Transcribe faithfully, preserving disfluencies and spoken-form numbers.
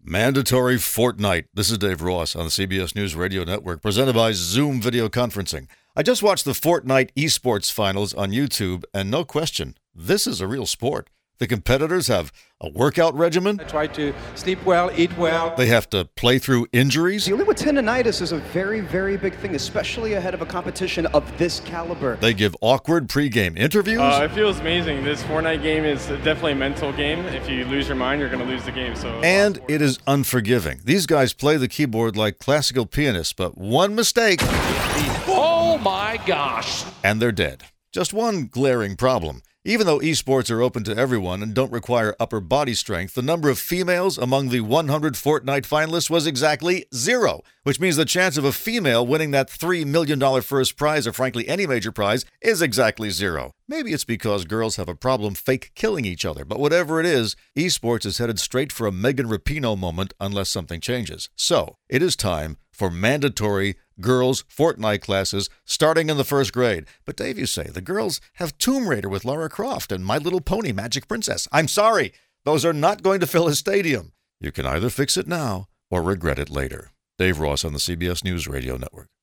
Mandatory Fortnite. This is Dave Ross on the C B S News Radio Network, presented by Zoom Video Conferencing. I just watched the Fortnite esports finals on YouTube, and no question, this is a real sport. The competitors have a workout regimen. I try to sleep well, eat well. They have to play through injuries. Dealing with tendonitis is a very, very big thing, especially ahead of a competition of this caliber. They give awkward pregame interviews. Uh, it feels amazing. This Fortnite game is definitely a mental game. If you lose your mind, you're going to lose the game. So, And it is unforgiving. These guys play the keyboard like classical pianists, but one mistake, oh my gosh, and they're dead. Just one glaring problem. Even though esports are open to everyone and don't require upper body strength, the number of females among the one hundred Fortnite finalists was exactly zero, which means the chance of a female winning that three million dollars first prize, or frankly any major prize, is exactly zero. Maybe it's because girls have a problem fake killing each other, but whatever it is, esports is headed straight for a Megan Rapinoe moment unless something changes. So, it is time for mandatory girls' Fortnite classes starting in the first grade. But Dave, you say, the girls have Tomb Raider with Lara Croft and My Little Pony Magic Princess. I'm sorry, those are not going to fill a stadium. You can either fix it now or regret it later. Dave Ross on the C B S News Radio Network.